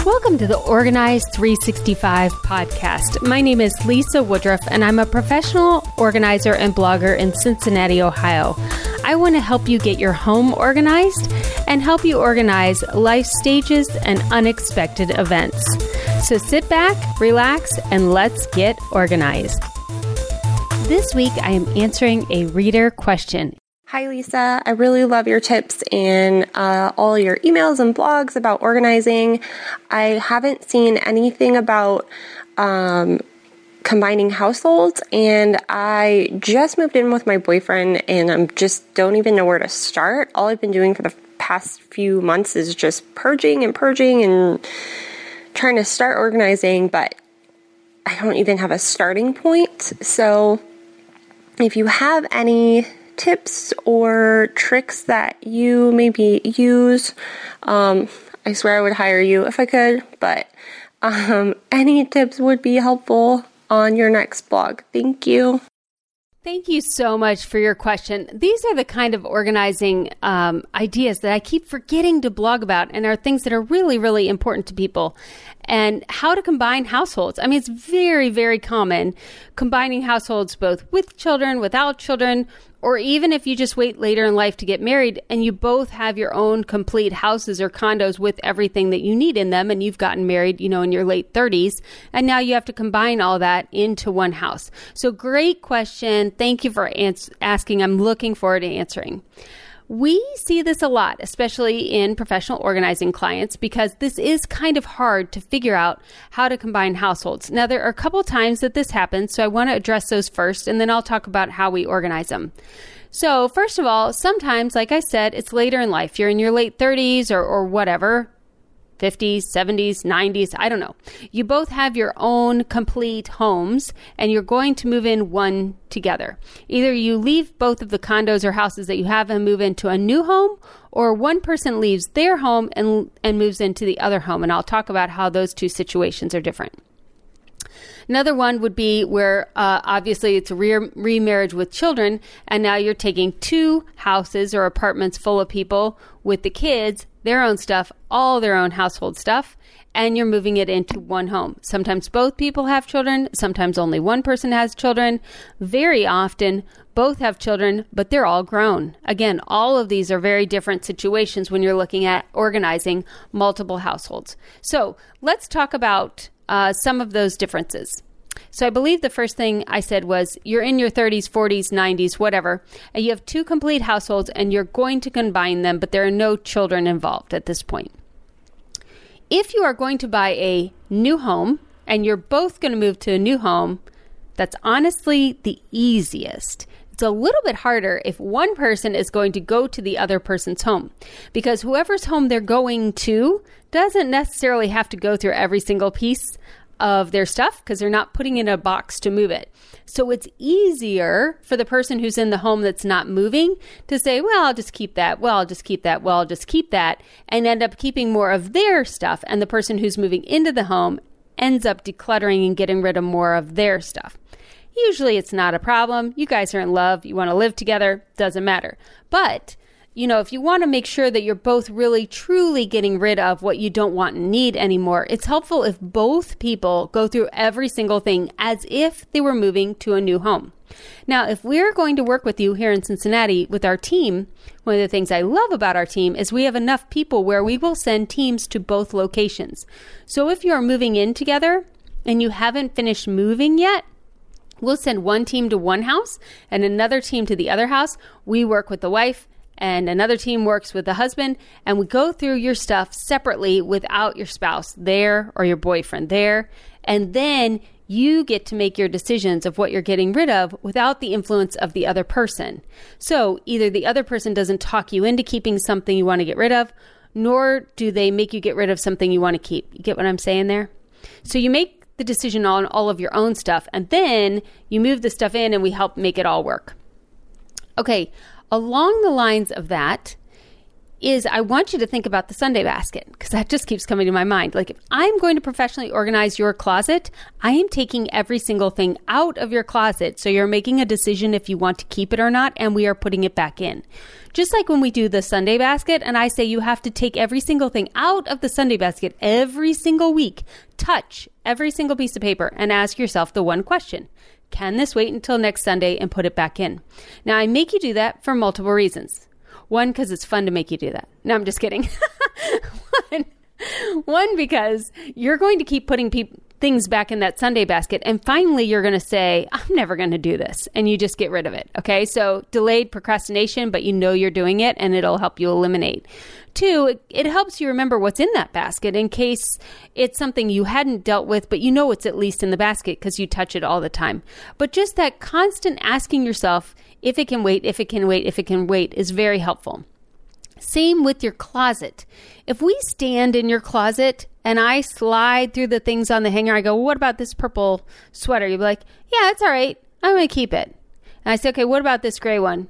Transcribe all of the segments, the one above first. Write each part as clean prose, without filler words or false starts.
Welcome to the Organized 365 podcast. My name is Lisa Woodruff, and I'm a professional organizer and blogger in Cincinnati, Ohio. I want to help you get your home organized and help you organize life stages and unexpected events. So sit back, relax, and let's get organized. This week, I am answering a reader question. Hi, Lisa. I really love your tips and all your emails and blogs about organizing. I haven't seen anything about combining households, and I just moved in with my boyfriend, and I just don't even know where to start. All I've been doing for the past few months is just purging and trying to start organizing, but I don't even have a starting point. So if you have any tips or tricks that you maybe use, I swear I would hire you if I could, but any tips would be helpful on your next blog. Thank you. Thank you so much for your question. These are the kind of organizing ideas that I keep forgetting to blog about and are things that are really, really important to people. And how to combine households. I mean, it's very, very common combining households both with children, without children, or even if you just wait later in life to get married and you both have your own complete houses or condos with everything that you need in them, and you've gotten married, in your late 30s, and now you have to combine all that into one house. So great question. Thank you for asking. I'm looking forward to answering. We see this a lot, especially in professional organizing clients, because this is kind of hard to figure out how to combine households. Now, there are a couple times that this happens, so I want to address those first, and then I'll talk about how we organize them. So first of all, sometimes, like I said, it's later in life. You're in your late 30s or whatever, 50s, 70s, 90s, I don't know. You both have your own complete homes and you're going to move in one together. Either you leave both of the condos or houses that you have and move into a new home, or one person leaves their home and moves into the other home. And I'll talk about how those two situations are different. Another one would be where obviously it's a remarriage with children, and now you're taking two houses or apartments full of people with the kids, their own stuff, all their own household stuff, and you're moving it into one home. Sometimes both people have children, sometimes only one person has children. Very often, both have children, but they're all grown. Again, all of these are very different situations when you're looking at organizing multiple households. So let's talk about some of those differences. So I believe the first thing I said was you're in your 30s, 40s, 90s, whatever, and you have two complete households and you're going to combine them, but there are no children involved at this point. If you are going to buy a new home and you're both going to move to a new home, that's honestly the easiest. It's a little bit harder if one person is going to go to the other person's home, because whoever's home they're going to doesn't necessarily have to go through every single piece of their stuff because they're not putting in a box to move it. So it's easier for the person who's in the home that's not moving to say, well, I'll just keep that. Well, I'll just keep that. Well, I'll just keep that, and end up keeping more of their stuff. And the person who's moving into the home ends up decluttering and getting rid of more of their stuff. Usually it's not a problem. You guys are in love. You want to live together. Doesn't matter. But if you want to make sure that you're both really, truly getting rid of what you don't want and need anymore, it's helpful if both people go through every single thing as if they were moving to a new home. Now, if we're going to work with you here in Cincinnati with our team, one of the things I love about our team is we have enough people where we will send teams to both locations. So if you're moving in together and you haven't finished moving yet, we'll send one team to one house and another team to the other house. We work with the wife, and another team works with the husband, and we go through your stuff separately without your spouse there or your boyfriend there. And then you get to make your decisions of what you're getting rid of without the influence of the other person. So either the other person doesn't talk you into keeping something you want to get rid of, nor do they make you get rid of something you want to keep. You get what I'm saying there? So you make the decision on all of your own stuff, and then you move the stuff in and we help make it all work. Okay. Along the lines of that, is I want you to think about the Sunday basket, because that just keeps coming to my mind. Like, if I'm going to professionally organize your closet, I am taking every single thing out of your closet. So you're making a decision if you want to keep it or not, and we are putting it back in. Just like when we do the Sunday basket, and I say you have to take every single thing out of the Sunday basket every single week, touch every single piece of paper, and ask yourself the one question: can this wait until next Sunday, and put it back in? Now, I make you do that for multiple reasons. One, because it's fun to make you do that. No, I'm just kidding. One, because you're going to keep putting things back in that Sunday basket, and finally you're going to say, I'm never going to do this, and you just get rid of it. Okay, so delayed procrastination, but you know you're doing it, and it'll help you eliminate. Two, it helps you remember what's in that basket in case it's something you hadn't dealt with, but you know it's at least in the basket because you touch it all the time. But just that constant asking yourself if it can wait, if it can wait, if it can wait is very helpful. Same with your closet. If we stand in your closet and I slide through the things on the hanger, I go, what about this purple sweater? You'd be like, yeah, it's all right. I'm going to keep it. And I say, okay, what about this gray one?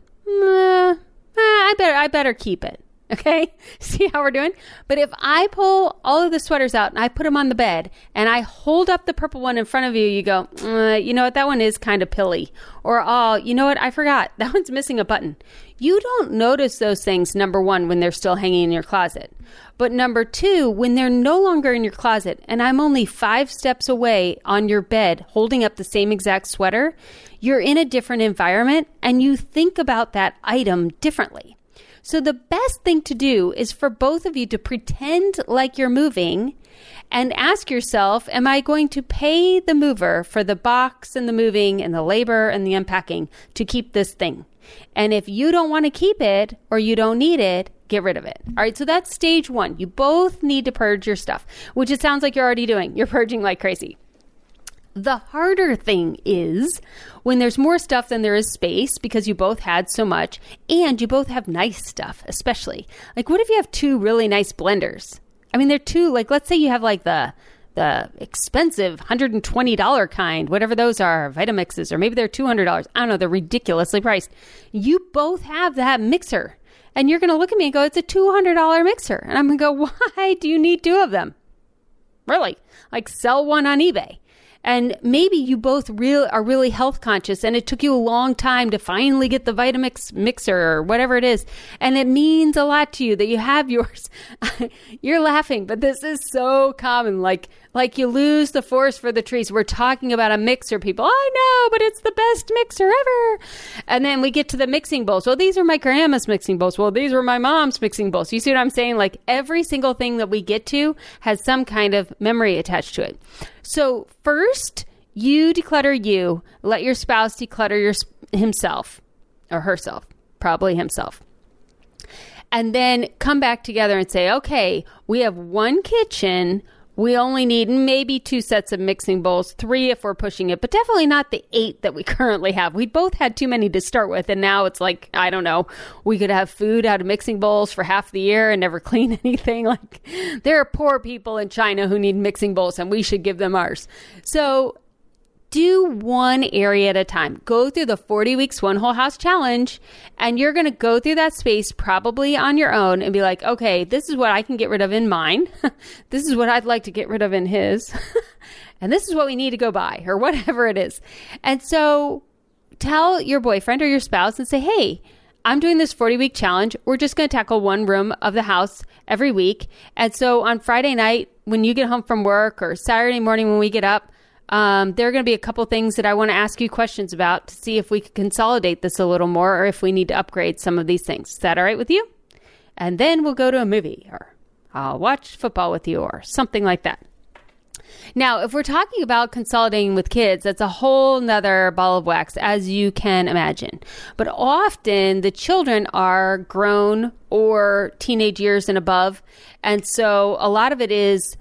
I better keep it. Okay, see how we're doing? But if I pull all of the sweaters out and I put them on the bed and I hold up the purple one in front of you, you go, you know what, that one is kind of pilly. Or, oh, you know what, I forgot, that one's missing a button. You don't notice those things, number one, when they're still hanging in your closet. But number two, when they're no longer in your closet and I'm only 5 steps away on your bed holding up the same exact sweater, you're in a different environment and you think about that item differently. So the best thing to do is for both of you to pretend like you're moving and ask yourself, am I going to pay the mover for the box and the moving and the labor and the unpacking to keep this thing? And if you don't want to keep it or you don't need it, get rid of it. All right, so that's stage 1. You both need to purge your stuff, which it sounds like you're already doing. You're purging like crazy. The harder thing is when there's more stuff than there is space because you both had so much and you both have nice stuff, especially. Like, what if you have 2 really nice blenders? I mean, they're 2, like, let's say you have like the expensive $120 kind, whatever those are, Vitamixes, or maybe they're $200. I don't know, they're ridiculously priced. You both have that mixer and you're going to look at me and go, it's a $200 mixer. And I'm going to go, why do you need 2 of them? Really? Like, sell one on eBay. And maybe you both are really health conscious and it took you a long time to finally get the Vitamix mixer or whatever it is. And it means a lot to you that you have yours. You're laughing, but this is so common. Like you lose the forest for the trees. We're talking about a mixer, people. I know, but it's the best mixer ever. And then we get to the mixing bowls. Well, these are my grandma's mixing bowls. Well, these were my mom's mixing bowls. You see what I'm saying? Like, every single thing that we get to has some kind of memory attached to it. So first, you declutter you. Let your spouse declutter himself or herself, probably himself. And then come back together and say, okay, we have 1 kitchen. We only need maybe 2 sets of mixing bowls, 3 if we're pushing it, but definitely not the 8 that we currently have. We both had too many to start with, and now it's like, I don't know, we could have food out of mixing bowls for half the year and never clean anything. Like, there are poor people in China who need mixing bowls, and we should give them ours. So do one area at a time. Go through the 40 weeks, one whole house challenge, and you're going to go through that space probably on your own and be like, okay, this is what I can get rid of in mine. This is what I'd like to get rid of in his. And this is what we need to go buy, or whatever it is. And so tell your boyfriend or your spouse and say, hey, I'm doing this 40-week challenge. We're just going to tackle 1 room of the house every week. And so on Friday night, when you get home from work, or Saturday morning when we get up, there are going to be a couple things that I want to ask you questions about to see if we could consolidate this a little more, or if we need to upgrade some of these things. Is that all right with you? And then we'll go to a movie, or I'll watch football with you, or something like that. Now, if we're talking about consolidating with kids, that's a whole nother ball of wax, as you can imagine. But often the children are grown or teenage years and above. And so a lot of it is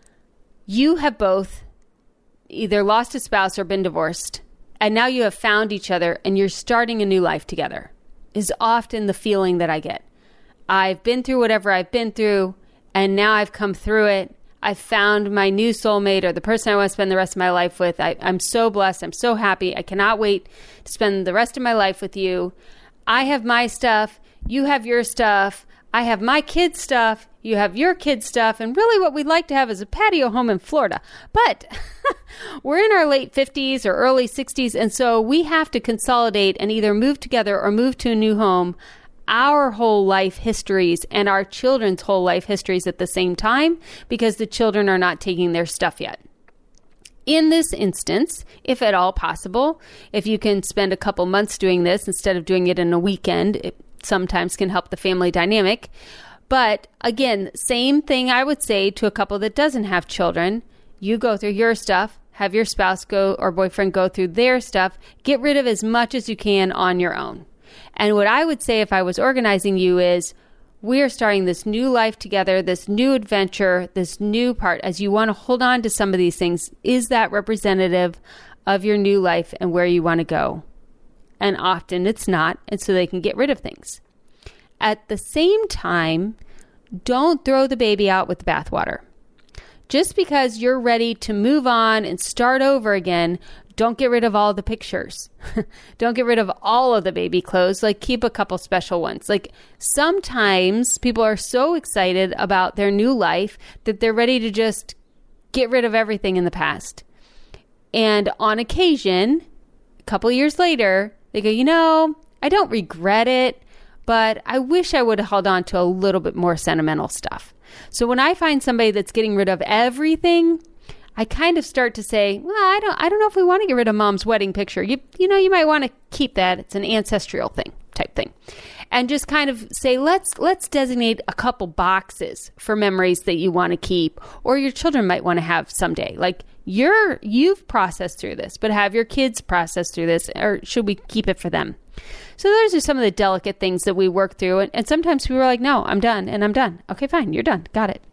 you have both either lost a spouse or been divorced, and now you have found each other and you're starting a new life together, is often the feeling that I get. I've been through whatever I've been through, and now I've come through it. I've found my new soulmate, or the person I want to spend the rest of my life with. I'm so blessed. I'm so happy. I cannot wait to spend the rest of my life with you. I have my stuff. You have your stuff. I have my kids' stuff, you have your kids' stuff, and really what we'd like to have is a patio home in Florida. But we're in our late 50s or early 60s, and so we have to consolidate and either move together or move to a new home, our whole life histories and our children's whole life histories at the same time, because the children are not taking their stuff yet. In this instance, if at all possible, if you can spend a couple months doing this instead of doing it in a weekend, it sometimes can help the family dynamic. But again, same thing I would say to a couple that doesn't have children. You go through your stuff, have your spouse go or boyfriend go through their stuff, get rid of as much as you can on your own. And what I would say if I was organizing you is, we are starting this new life together, this new adventure, this new part. As you want to hold on to some of these things, is that representative of your new life and where you want to go? And often it's not, and so they can get rid of things. At the same time, don't throw the baby out with the bathwater. Just because you're ready to move on and start over again, don't get rid of all the pictures. Don't get rid of all of the baby clothes. Like, keep a couple special ones. Like, sometimes people are so excited about their new life that they're ready to just get rid of everything in the past. And on occasion, a couple years later, they go, I don't regret it, but I wish I would have held on to a little bit more sentimental stuff. So when I find somebody that's getting rid of everything, I kind of start to say, well, I don't know if we want to get rid of mom's wedding picture. You might want to keep that. It's an ancestral type thing. And just kind of say, let's designate a couple boxes for memories that you want to keep, or your children might want to have someday. Like, you've processed through this, but have your kids process through this, or should we keep it for them? So those are some of the delicate things that we work through. And sometimes people are like, no, I'm done, and I'm done. Okay, fine, you're done. Got it.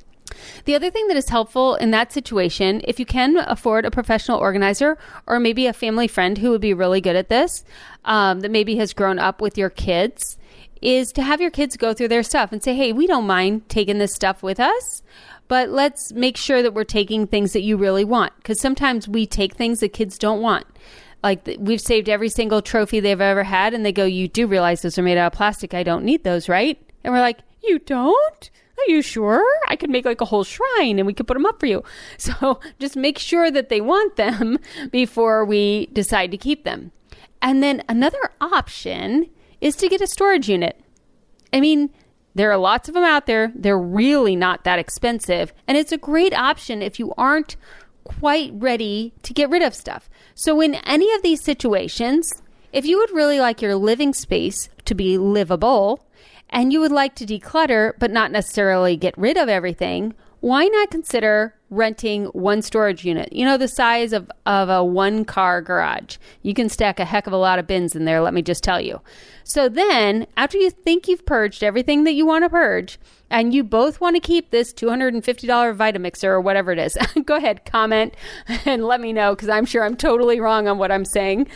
The other thing that is helpful in that situation, if you can afford a professional organizer or maybe a family friend who would be really good at this, that maybe has grown up with your kids, is to have your kids go through their stuff and say, hey, we don't mind taking this stuff with us, but let's make sure that we're taking things that you really want. Because sometimes we take things that kids don't want. Like, we've saved every single trophy they've ever had, and they go, you do realize those are made out of plastic. I don't need those, right? And we're like, you don't? Are you sure? I could make like a whole shrine and we could put them up for you. So just make sure that they want them before we decide to keep them. And then another option is to get a storage unit. I mean, there are lots of them out there. They're really not that expensive. And it's a great option if you aren't quite ready to get rid of stuff. So in any of these situations, if you would really like your living space to be livable, and you would like to declutter, but not necessarily get rid of everything, why not consider renting one storage unit? The size of a one-car garage. You can stack a heck of a lot of bins in there, let me just tell you. So then, after you think you've purged everything that you want to purge, and you both want to keep this $250 Vitamixer or whatever it is, go ahead, comment, and let me know, because I'm sure I'm totally wrong on what I'm saying.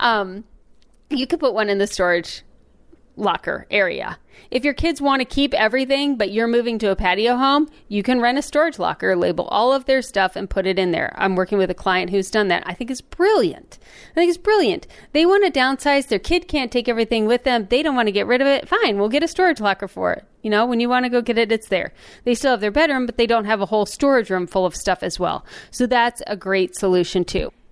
You could put one in the storage locker area. If your kids want to keep everything, but you're moving to a patio home, you can rent a storage locker, label all of their stuff, and put it in there. I'm working with a client who's done that. I think it's brilliant. They want to downsize. Their kid can't take everything with them. They don't want to get rid of it. Fine, we'll get a storage locker for it. When you want to go get it, it's there. They still have their bedroom, but they don't have a whole storage room full of stuff as well. So that's a great solution too.